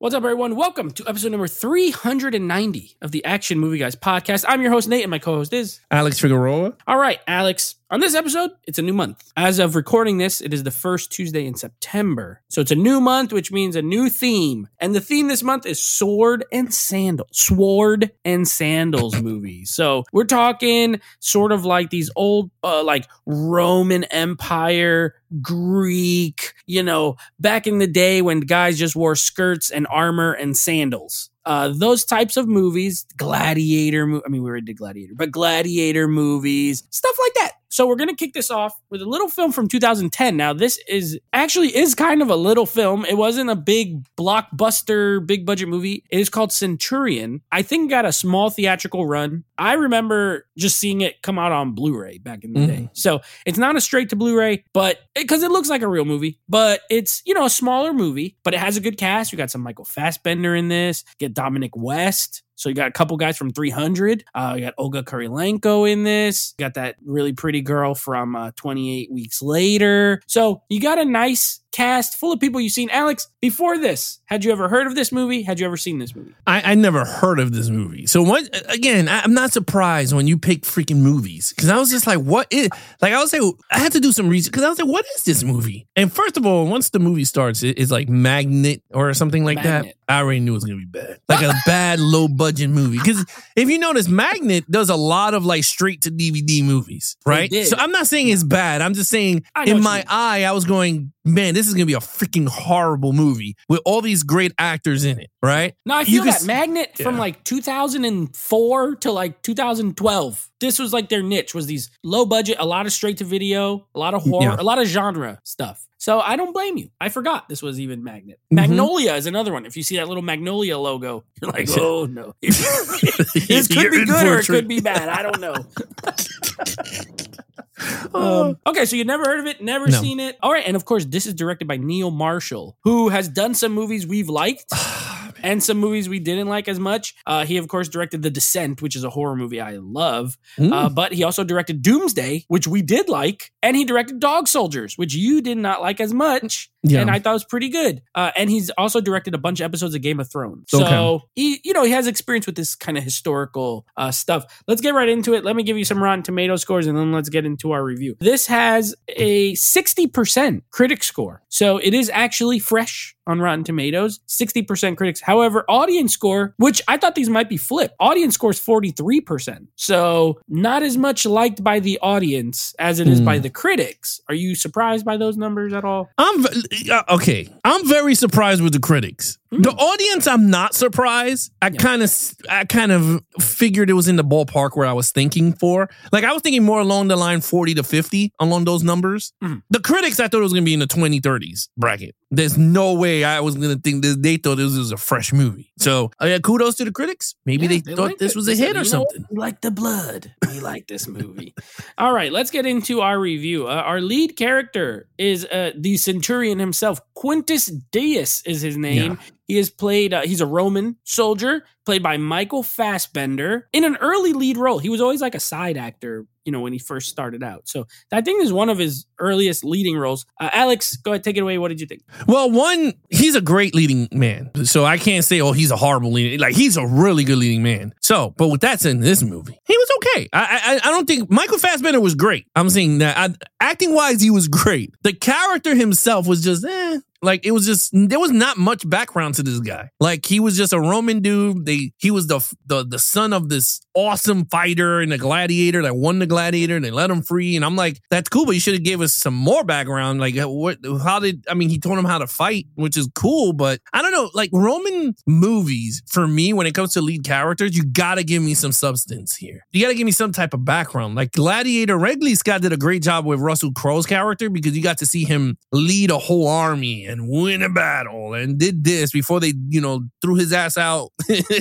What's up, everyone? Welcome to episode number 390 of the Action Movie Guys podcast. I'm your host, Nate, and my co-host is Alex Figueroa. All right, Alex. On this episode, it's a new month. As of recording this, it is the first Tuesday in September. So it's a new month, which means a new theme. And the theme this month is Sword and Sandals. Sword and Sandals movies. So we're talking sort of like these old, like Roman Empire, Greek, back in the day when guys just wore skirts and armor and sandals. Those types of movies, Gladiator, we already did Gladiator, but Gladiator movies, stuff like that. So we're going to kick this off with a little film from 2010. Now, this is kind of a little film. It wasn't a big blockbuster, big budget movie. It is called Centurion. I think it got a small theatrical run. I remember just seeing it come out on Blu-ray back in the day. So it's not a straight to Blu-ray, but because it looks like a real movie, but it's, a smaller movie, but it has a good cast. You got some Michael Fassbender in this, get Dominic West. So you got a couple guys from 300. You got Olga Kurylenko in this. You got that really pretty girl from 28 Weeks Later. So you got a nice cast full of people you've seen. Alex, before this, had you ever heard of this movie? Had you ever seen this movie? I never heard of this movie. So I'm not surprised when you pick freaking movies. Because I was just like, I had to do some research. Because I was like, what is this movie? And first of all, once the movie starts, it's like Magnet or something like that. I already knew it was going to be bad. Like a bad, low budget movie. Because if you notice, Magnet does a lot of like straight to DVD movies, right? So I'm not saying it's bad. I'm just saying in my eye, I was going, man, this is going to be a freaking horrible movie with all these great actors in it, right? No, I feel that Magnet from like 2004 to like 2012. This was like their niche, was these low budget, a lot of straight to video, a lot of horror, a lot of genre stuff. So I don't blame you. I forgot this was even Magnet. Magnolia is another one. If you see that little Magnolia logo, you're like, oh no. This could be good or it could be bad. I don't know. Okay, so you never heard of it, never seen it. All right, and of course, this is directed by Neil Marshall, who has done some movies we've liked and some movies we didn't like as much. He, of course, directed The Descent, which is a horror movie I love. But he also directed Doomsday, which we did like. And he directed Dog Soldiers, which you did not like as much. Yeah. And I thought was pretty good. And he's also directed a bunch of episodes of Game of Thrones. So he has experience with this kind of historical stuff. Let's get right into it. Let me give you some Rotten Tomato scores and then let's get into our review. This has a 60% critic score. So it is actually fresh on Rotten Tomatoes, 60% critics. However, audience score, which I thought these might be flipped, audience score is 43%. So not as much liked by the audience as it is by the critics. Are you surprised by those numbers at all? I'm very surprised with the critics. The audience, I'm not surprised. I kind of figured it was in the ballpark where I was thinking for. Like I was thinking more along the line 40 to 50 along those numbers. The critics, I thought it was going to be in the 20-30s bracket. There's no way I was going to think this. They thought this was a fresh movie. So kudos to the critics. Maybe they thought this was a hit or something. We like the blood. We like this movie. All right, let's get into our review. Our lead character is the Centurion himself. Quintus Deus is his name. Yeah. He is played, he's a Roman soldier, played by Michael Fassbender in an early lead role. He was always like a side actor, when he first started out. So I think this is one of his earliest leading roles. Alex, go ahead, take it away. What did you think? Well, he's a great leading man. So I can't say, he's a horrible leading. Like, he's a really good leading man. So, but with that said, in this movie, he was okay. I don't think Michael Fassbender was great. I'm saying that acting wise, he was great. The character himself was just, Like, it was just, there was not much background to this guy. Like, he was just a Roman dude. He was the son of this awesome fighter and a gladiator that won the gladiator, and they let him free. And I'm like, that's cool, but you should have gave us some more background. Like, he told him how to fight, which is cool, but I don't know. Like, Roman movies, for me, when it comes to lead characters, you gotta give me some substance here. You gotta give me some type of background. Like, Gladiator, Ridley Scott did a great job with Russell Crowe's character because you got to see him lead a whole army and win a battle and did this before they, threw his ass out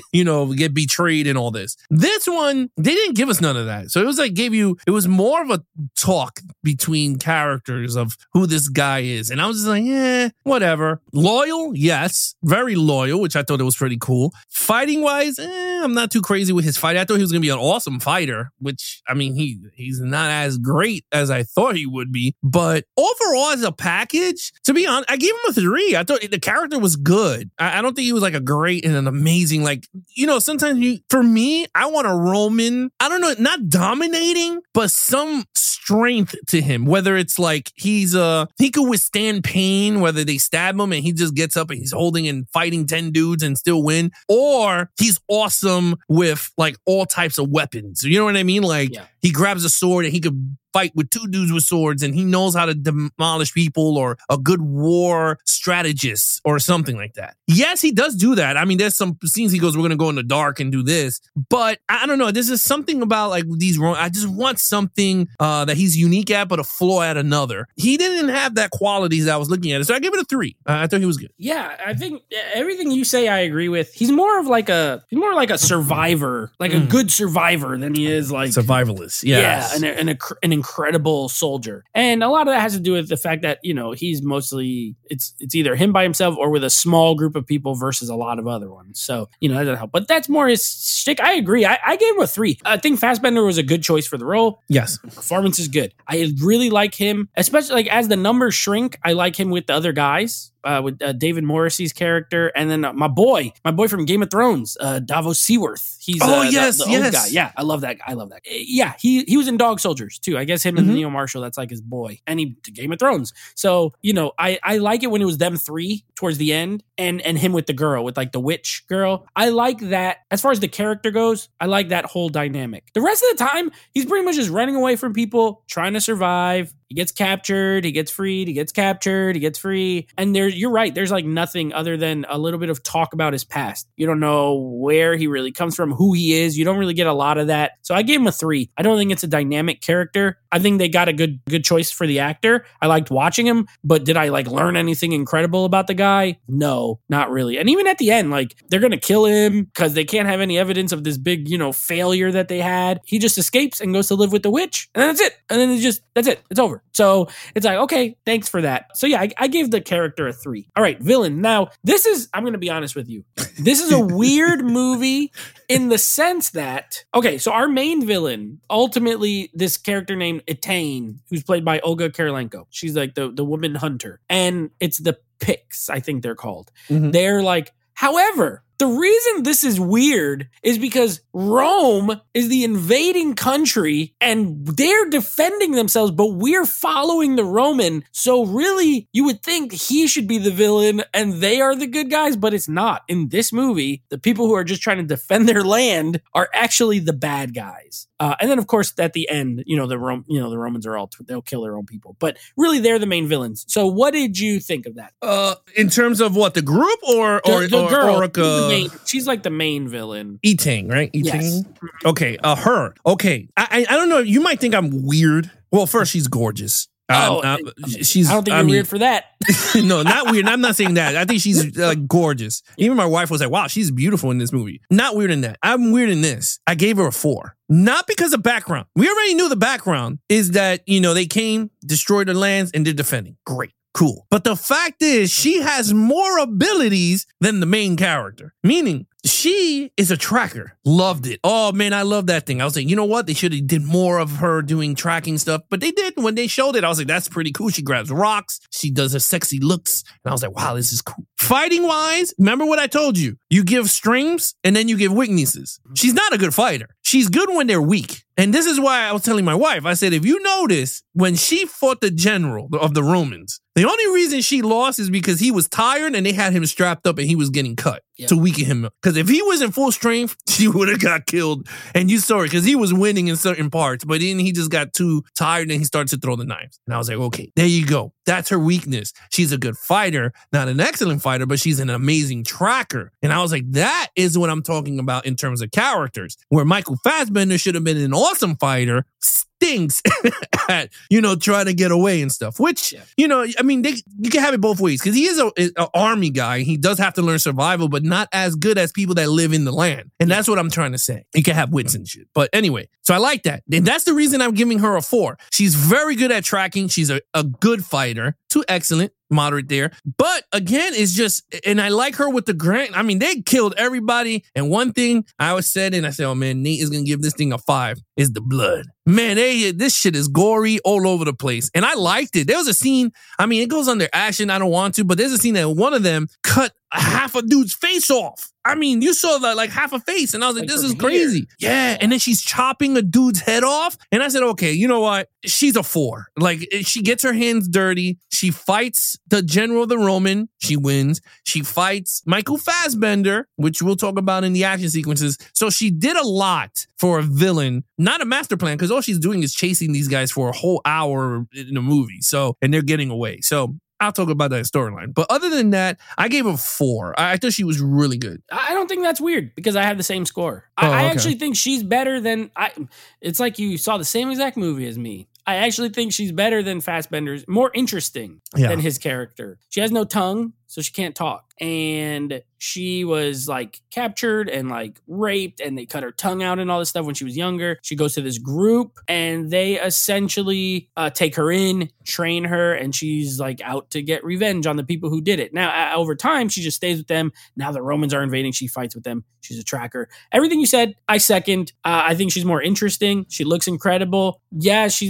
get betrayed and all this. This one, they didn't give us none of that. So it was like it was more of a talk between characters of who this guy is. And I was just like, whatever. Loyal, yes. Very loyal, which I thought it was pretty cool. Fighting wise, I'm not too crazy with his fight. I thought he was going to be an awesome fighter, which, I mean, he's not as great as I thought he would be. But overall, as a package, to be honest, I gave him a 3. I thought the character was good. I don't think he was like a great and an amazing, like, sometimes for me, I want a Roman, I don't know, not dominating, but some strength to him, whether it's like he could withstand pain, whether they stab him and he just gets up and he's holding and fighting 10 dudes and still win, or he's awesome with like all types of weapons. You know what I mean? Like he grabs a sword and he could fight with 2 dudes with swords and he knows how to demolish people, or a good war strategist or something like that. Yes, he does do that. I mean, there's some scenes he goes, we're going to go in the dark and do this. But I don't know. There's just something about like these. I just want something that he's unique at, but a flaw at another. He didn't have that qualities that I was looking at. So I give it a 3. I thought he was good. Yeah, I think everything you say I agree with. He's more like a survivor, like a good survivor than he is like survivalist. Yes. Yeah, and an incredible soldier. And a lot of that has to do with the fact that, he's mostly, it's either him by himself or with a small group of people versus a lot of other ones. So, that doesn't help. But that's more his shtick. I agree. I gave him a 3. I think Fassbender was a good choice for the role. Yes. The performance is good. I really like him, especially like as the numbers shrink, I like him with the other guys. With David Morrissey's character, and then my boy from Game of Thrones, Davos Seaworth. He's the old guy. Yeah, I love that. Yeah, he was in Dog Soldiers too. I guess him and Neil Marshall, that's like his boy, and he did Game of Thrones. So I like it when it was them 3 towards the end, and him with the girl, with like the witch girl. I like that. As far as the character goes, I like that whole dynamic. The rest of the time, he's pretty much just running away from people, trying to survive. He gets captured, he gets freed, he gets captured, he gets free. And you're right, there's like nothing other than a little bit of talk about his past. You don't know where he really comes from, who he is. You don't really get a lot of that. So I gave him a 3. I don't think it's a dynamic character. I think they got a good choice for the actor. I liked watching him, but did I like learn anything incredible about the guy? No, not really. And even at the end, like they're going to kill him because they can't have any evidence of this big, failure that they had. He just escapes and goes to live with the witch. And then that's it. And then that's it. It's over. So it's like, okay, thanks for that. So yeah, I gave the character a 3. All right, villain. Now, I'm going to be honest with you. This is a weird movie in the sense that, okay, so our main villain, ultimately this character named Etain, who's played by Olga Kurylenko. She's like the woman hunter. And it's the Picts, I think they're called. Mm-hmm. They're like, however, the reason this is weird is because Rome is the invading country and they're defending themselves, but we're following the Roman. So really, you would think he should be the villain and they are the good guys, but it's not. In this movie, the people who are just trying to defend their land are actually the bad guys. And then, of course, at the end, the Romans are they'll kill their own people, but really they're the main villains. So what did you think of that? In terms of what, the group or the girl? Orica? She's like the main villain. Etain, right? Etain? Yes. Okay, her. Okay. I don't know. You might think I'm weird. Well, first, she's gorgeous. I don't think you're weird for that. No, not weird. I'm not saying that. I think she's gorgeous. Even my wife was like, wow, she's beautiful in this movie. Not weird in that. I'm weird in this. I gave her a 4. Not because of background. We already knew the background is that, they came, destroyed the lands, and they're defending. Great. Cool. But the fact is, she has more abilities than the main character. Meaning, she is a tracker. Loved it. Oh, man, I love that thing. I was like, you know what? They should have did more of her doing tracking stuff. But they did. When they showed it, I was like, that's pretty cool. She grabs rocks. She does her sexy looks. And I was like, wow, this is cool. Fighting-wise, remember what I told you? You give strengths and then you give weaknesses. She's not a good fighter. She's good when they're weak. And this is why I was telling my wife, I said, if you notice, when she fought the general of the Romans, the only reason she lost is because he was tired and they had him strapped up and he was getting cut to weaken him. Because if he was in full strength, she would have got killed. And you saw it because he was winning in certain parts, but then he just got too tired and he started to throw the knives. And I was like, okay, there you go. That's her weakness. She's a good fighter, not an excellent fighter, but she's an amazing tracker. And I was like, that is what I'm talking about in terms of characters, where Michael Fassbender should have been an awesome fighter, stinks at, trying to get away and stuff, which, I mean, you can have it both ways because he is an army guy. He does have to learn survival, but not as good as people that live in the land. And that's what I'm trying to say. You can have wits and shit. But anyway, so I like that. And that's the reason I'm giving her a 4. She's very good at tracking. She's a good fighter. 2 excellent. Moderate there. But again, it's just, and I like her with the grant. I mean, they killed everybody. And one thing I always said, and I said, oh man, Nate is going to give this thing a 5, is the blood. Man, this shit is gory all over the place. And I liked it. There was a scene, I mean, it goes under action. I don't want to, but there's a scene that one of them cut half a dude's face off. I mean, you saw that like half a face, and I was like, this is crazy. Yeah, and then she's chopping a dude's head off. And I said, okay, you know what? She's a 4. Like, she gets her hands dirty. She fights the general of the Roman. She wins. She fights Michael Fassbender, which we'll talk about in the action sequences. So she did a lot for a villain, not a master plan, because all she's doing is chasing these guys for a whole hour in the movie. So, and they're getting away. So I'll talk about that storyline. But other than that, I gave her 4. I thought she was really good. I don't think that's weird because I have the same score. I actually think she's better than it's like you saw the same exact movie as me. I actually think she's better than Fassbender's, more interesting than his character. She has no tongue, so she can't talk. And she was like captured and like raped, and they cut her tongue out and all this stuff when she was younger. She goes to this group and they essentially take her in, train her, and she's like out to get revenge on the people who did it. Now, over time, she just stays with them. Now the Romans are invading. She fights with them. She's a tracker. Everything you said, I second. I think she's more interesting. She looks incredible. Yeah, she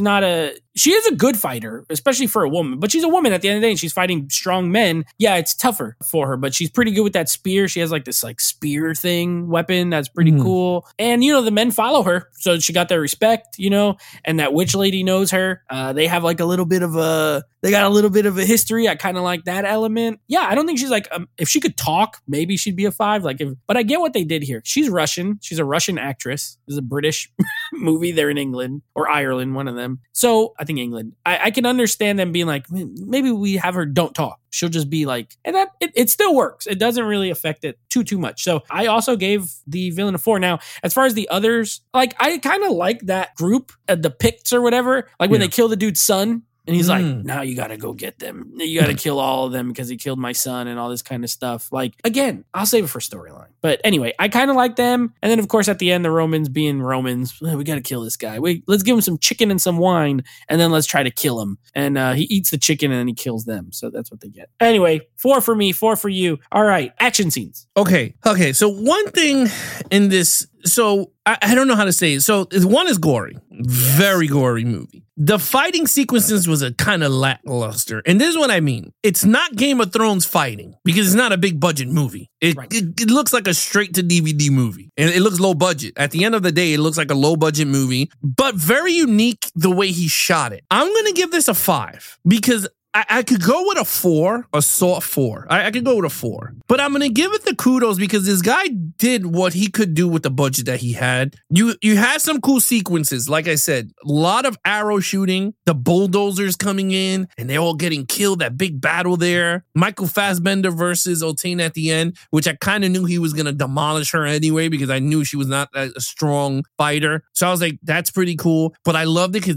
is a good fighter, especially for a woman, but she's a woman at the end of the day and she's fighting strong men. Yeah, it's tougher for her, but she's pretty good with that spear. She has like this like spear thing weapon that's pretty cool. And, the men follow her. So she got their respect, and that witch lady knows her. They have like a little bit of a history. I kind of like that element. Yeah, I don't think she's like, if she could talk, maybe she'd be a 5. But I get what they did here. She's Russian. She's a Russian actress. This is a British movie. They're in England or Ireland, one of them. So I think England. I can understand them being like, maybe we have her don't talk. She'll just be like, and that it still works. It doesn't really affect it too much. So I also gave the villain a 4. Now, as far as the others, like I kind of like that group, the Picts or whatever, like when they kill the dude's son. And he's like, now you got to go get them. You got to kill all of them because he killed my son and all this kind of stuff. Like, again, I'll save it for storyline. But anyway, I kind of like them. And then, of course, at the end, the Romans being Romans, we got to kill this guy. Let's give him some chicken and some wine, and then let's try to kill him. And he eats the chicken and then he kills them. So that's what they get. Anyway, 4 for me, 4 for you. All right, action scenes. Okay. So one thing in this, so I don't know how to say it. So one is gory, very gory movie. The fighting sequences was a kind of lackluster. And this is what I mean. It's not Game of Thrones fighting because it's not a big budget movie. It looks like a straight to DVD movie and it looks low budget. At the end of the day, it looks like a low budget movie, but very unique the way he shot it. I'm going to give this a 5 because I could go with a 4, a soft 4. I could go with a 4. But I'm going to give it the kudos because this guy did what he could do with the budget that he had. You had some cool sequences. Like I said, a lot of arrow shooting, the bulldozers coming in, and they're all getting killed. That big battle there. Michael Fassbender versus Otane at the end, which I kind of knew he was going to demolish her anyway because I knew she was not a strong fighter. So I was like, that's pretty cool. But I loved it because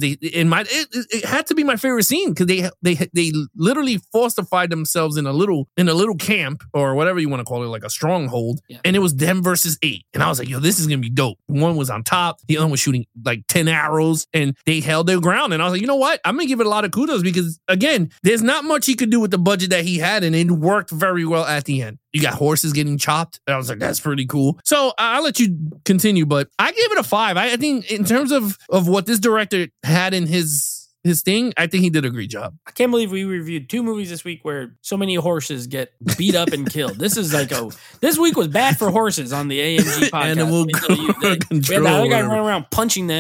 it had to be my favorite scene because they literally fortified themselves in a little camp or whatever you want to call it, like a stronghold. Yeah. And it was them versus 8. And I was like, yo, this is going to be dope. One was on top. The other was shooting like 10 arrows and they held their ground. And I was like, you know what? I'm going to give it a lot of kudos because again, there's not much he could do with the budget that he had. And it worked very well at the end. You got horses getting chopped. And I was like, that's pretty cool. So I'll let you continue, but I gave it a 5. I think in terms of what this director had in his thing, I think he did a great job. I can't believe we reviewed 2 movies this week where so many horses get beat up and killed. This is like this week was bad for horses on the AMG podcast. Animal control. We had the other guy running around punching them and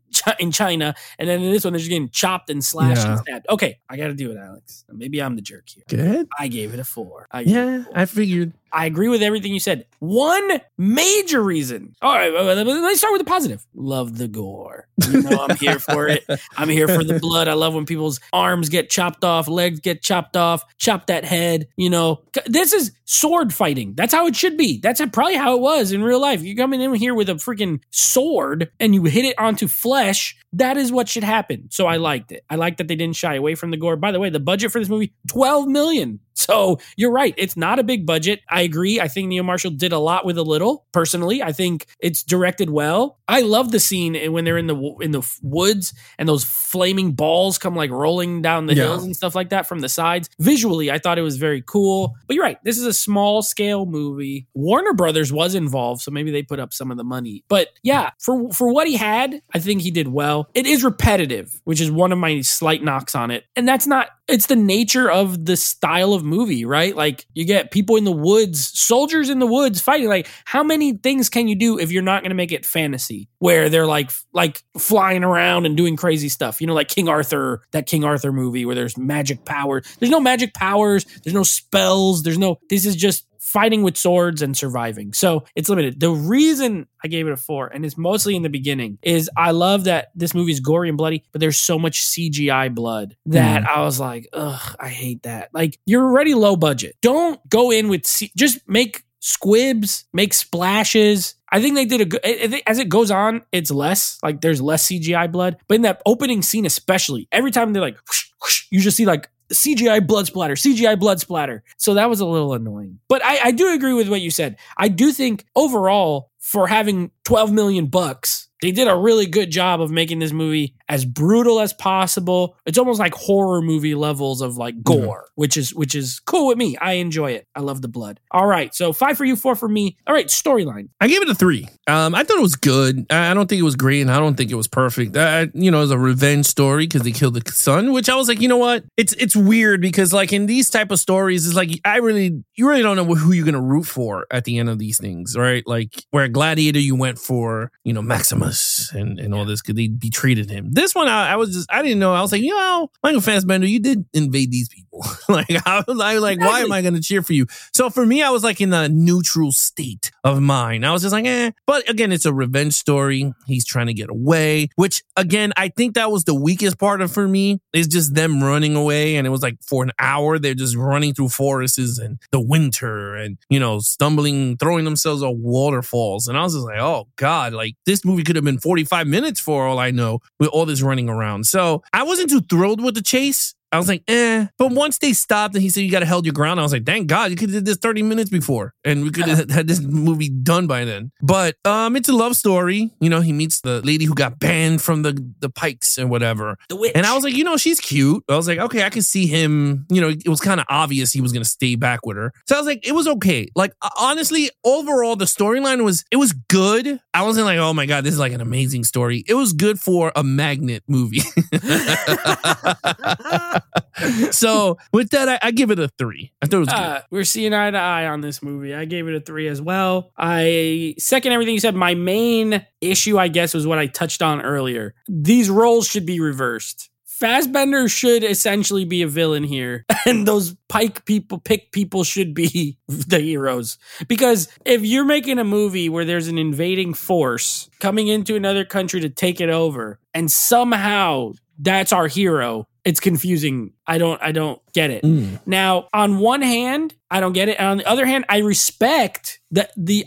in China, and then in this one they're just getting chopped and slashed and stabbed. Okay, I got to do it, Alex. Maybe I'm the jerk here. Good. I gave it a 4. I figured. I agree with everything you said. One major reason. All right, let's start with the positive. Love the gore. You know I'm here for it. I'm here for the blood. I love when people's arms get chopped off, legs get chopped off, chop that head. You know, this is sword fighting. That's how it should be. That's probably how it was in real life. You're coming in here with a freaking sword and you hit it onto flesh. That is what should happen. So I liked it. I like that they didn't shy away from the gore. By the way, the budget for this movie, $12 million. So you're right. It's not a big budget. I agree. I think Neil Marshall did a lot with a little. Personally, I think it's directed well. I love the scene when they're in the woods and those flaming balls come like rolling down the hills and stuff like that from the sides. Visually, I thought it was very cool. But you're right. This is a small scale movie. Warner Brothers was involved, so maybe they put up some of the money. But yeah, for what he had, I think he did well. It is repetitive, which is one of my slight knocks on it. And that's not, it's the nature of the style of movie, right? Like you get people in the woods, soldiers in the woods fighting. Like how many things can you do if you're not going to make it fantasy where they're like flying around and doing crazy stuff? You know, like King Arthur, that King Arthur movie where there's magic power. There's no magic powers. There's no spells. This is just fighting with swords and surviving. So it's limited. The reason I gave it a 4, and it's mostly in the beginning, is I love that this movie is gory and bloody, but there's so much CGI blood that I was like, ugh, I hate that. Like, you're already low budget. Don't go in with, just make squibs, make splashes. I think they did a good, as it goes on, it's less, like there's less CGI blood. But in that opening scene especially, every time they're like, whoosh, whoosh, you just see like, CGI blood splatter. So that was a little annoying. But I do agree with what you said. I do think overall, for having $12 million, they did a really good job of making this movie as brutal as possible. It's almost like horror movie levels of like gore, which is cool with me. I enjoy it. I love the blood. All right. So 5 for you, 4 for me. All right. Storyline. I gave it a 3. I thought it was good. I don't think it was great, and I don't think it was perfect. It was a revenge story because they killed the son, which I was like, you know what? It's weird because like in these type of stories, it's like you really don't know who you're gonna root for at the end of these things, right? Like where Gladiator, you went for Maximus and all this because they betrayed him. This one, I didn't know. I was like, Michael Fassbender, you did invade these people. Like I was like, why am I going to cheer for you? So for me, I was like in a neutral state of mind. I was just like, But again, it's a revenge story. He's trying to get away, which again, I think that was the weakest part of for me. Is just them running away, and it was like for an hour they're just running through forests and the winter, and stumbling, throwing themselves on waterfalls, and I was just like, oh god, like this movie could have been 45 minutes for all I know with all this running around. So I wasn't too thrilled with the chase. I was like, But once they stopped and he said, you got to hold your ground, I was like, thank God, you could have did this 30 minutes before and we could have had this movie done by then. But it's a love story. He meets the lady who got banned from the Pikes and whatever. The witch. And I was like, she's cute. I was like, okay, I can see him. It was kind of obvious he was going to stay back with her. So I was like, it was okay. Like, honestly, overall, the storyline was good. I wasn't like, oh my God, this is like an amazing story. It was good for a Magnet movie. So with that, I give it a 3. I thought it was good. We're seeing eye to eye on this movie. I gave it a 3 as well. I second everything you said. My main issue, I guess, was what I touched on earlier. These roles should be reversed. Fassbender should essentially be a villain here, and those pick people should be the heroes. Because if you're making a movie where there's an invading force coming into another country to take it over, and somehow that's our hero, it's confusing. I don't get it. Now, on one hand, I don't get it. And on the other hand, I respect the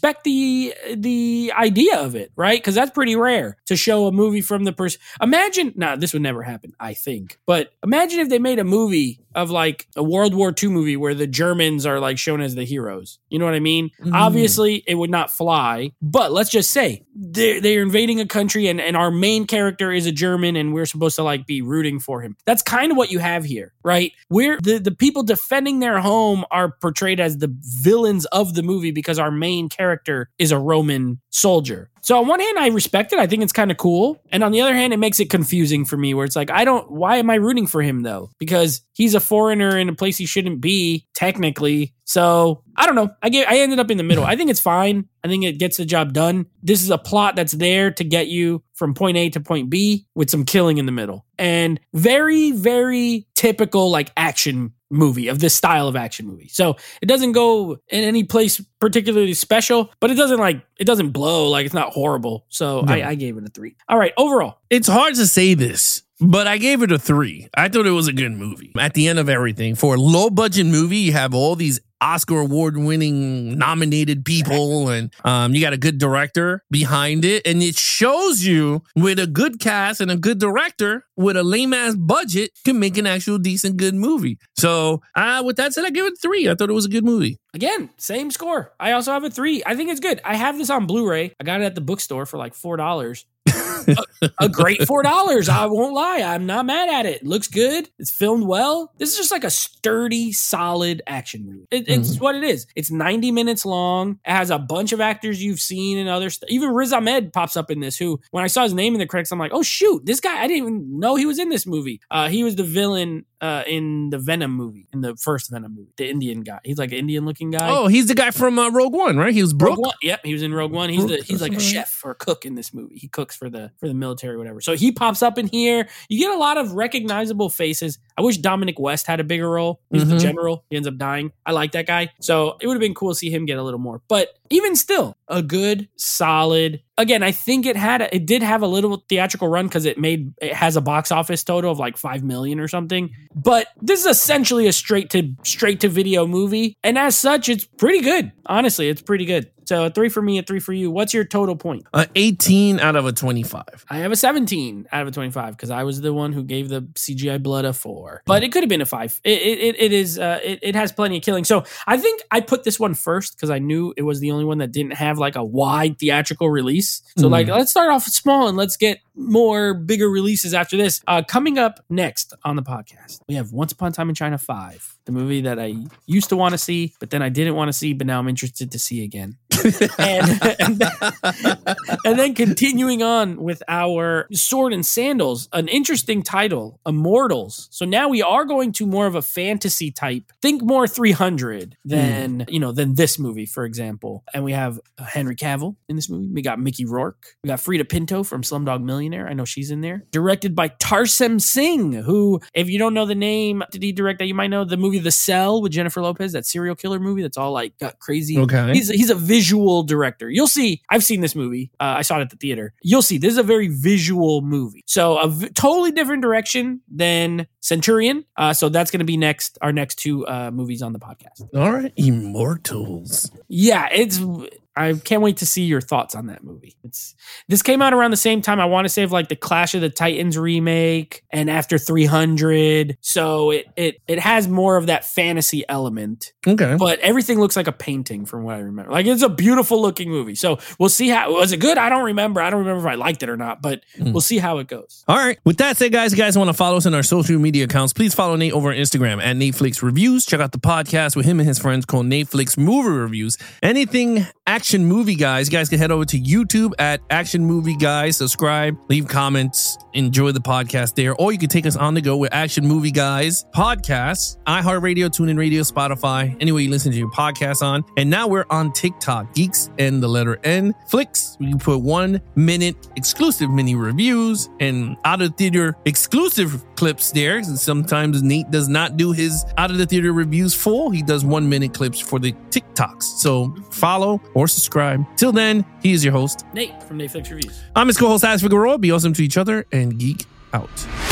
idea of it, right? Because that's pretty rare to show a movie from the person. Imagine, this would never happen, I think. But imagine if they made a movie of like a World War II movie where the Germans are like shown as the heroes. You know what I mean? Obviously, it would not fly. But let's just say they're invading a country and our main character is a German and we're supposed to like be rooting for him. That's kind of what you have here, right? Where the people defending their home are portrayed as the villains of the movie because our main character is a Roman soldier. So on one hand, I respect it. I think it's kind of cool. And on the other hand, it makes it confusing for me where it's like, why am I rooting for him though? Because he's a foreigner in a place he shouldn't be technically. So I don't know. I ended up in the middle. I think it's fine. I think it gets the job done. This is a plot that's there to get you from point A to point B with some killing in the middle. And very, very typical like action movie of this style of action movie. So it doesn't go in any place particularly special, but it doesn't blow. Like it's not horrible. So no. I gave it a 3. All right. Overall. It's hard to say this, but I gave it a 3. I thought it was a good movie. At the end of everything, for a low budget movie, you have all these Oscar award winning nominated people and you got a good director behind it. And it shows you with a good cast and a good director with a lame ass budget can make an actual decent good movie. So with that said, I give it a 3. I thought it was a good movie. Again, same score. I also have a 3. I think it's good. I have this on Blu-ray. I got it at the bookstore for like $4. a great $4. I won't lie. I'm not mad at it. It looks good. It's filmed well. This is just like a sturdy, solid action movie. It's what it is. It's 90 minutes long. It has a bunch of actors you've seen and other stuff. Even Riz Ahmed pops up in this, who, when I saw his name in the credits, I'm like, oh shoot, this guy, I didn't even know he was in this movie. He was the villain in the Venom movie, in the first Venom movie, the Indian guy. He's like an Indian looking guy. Oh, he's the guy from Rogue One, right? He was Brooke. Rogue One. Yep, he was in Rogue One. He's like a chef or a cook in this movie. He cooks for the military or whatever. So he pops up in here. You get a lot of recognizable faces. I wish Dominic West had a bigger role. He's the general. He ends up dying. I like that guy. So it would have been cool to see him get a little more. But even still, a good, solid. Again, I think it did have a little theatrical run because it has a box office total of like 5 million or something. But this is essentially a straight to video movie. And as such, it's pretty good. Honestly, it's pretty good. So a 3 for me, a 3 for you. What's your total point? 18 out of a 25. I have a 17 out of a 25 because I was the one who gave the CGI blood a 4. But it could have been a 5. It has plenty of killing. So I think I put this one first because I knew it was the only one that didn't have like a wide theatrical release. So like, let's start off small and let's get more bigger releases after this. Coming up next on the podcast, we have Once Upon a Time in China 5, the movie that I used to want to see, but then I didn't want to see, but now I'm interested to see again. and then continuing on with our Sword and Sandals, an interesting title, Immortals. So now we are going to more of a fantasy type. Think more 300 than this movie, for example. And we have Henry Cavill in this movie. We got Mickey Rourke. We got Frida Pinto from Slumdog Millionaire. I know she's in there. Directed by Tarsem Singh, who, if you don't know the name, did he direct that? You might know the movie The Cell with Jennifer Lopez, that serial killer movie that's all like got crazy. Okay. He's a visual director. You'll see. I've seen this movie. I saw it at the theater. You'll see. This is a very visual movie. So totally different direction than Centurion. So that's going to be our next 2 movies on the podcast. All right. Immortals. Yeah, I can't wait to see your thoughts on that movie. This came out around the same time, I want to say, of like the Clash of the Titans remake and After 300. So it has more of that fantasy element. Okay. But everything looks like a painting from what I remember. Like, it's a beautiful looking movie. So we'll see was it good? I don't remember. I don't remember if I liked it or not, but we'll see how it goes. All right. With that said, guys, you guys want to follow us on our social media accounts, please follow Nate over on Instagram at Nateflix Reviews. Check out the podcast with him and his friends called Nateflix Movie Reviews. Anything Action Movie Guys, you guys can head over to YouTube at Action Movie Guys, subscribe, leave comments, enjoy the podcast there, or you can take us on the go with Action Movie Guys podcasts, iHeartRadio, TuneIn Radio, Spotify, anywhere you listen to your podcasts on. And now we're on TikTok, Geeks and the letter N Flicks. We can put 1 minute exclusive mini reviews and out of theater exclusive clips there. And sometimes Nate does not do his out of the theater reviews full. He does 1 minute clips for the TikToks. So follow or subscribe. Till then, he is your host, Nate from Nateflix Reviews. I'm his co-host, Alex Figueroa. Be awesome to each other and geek out.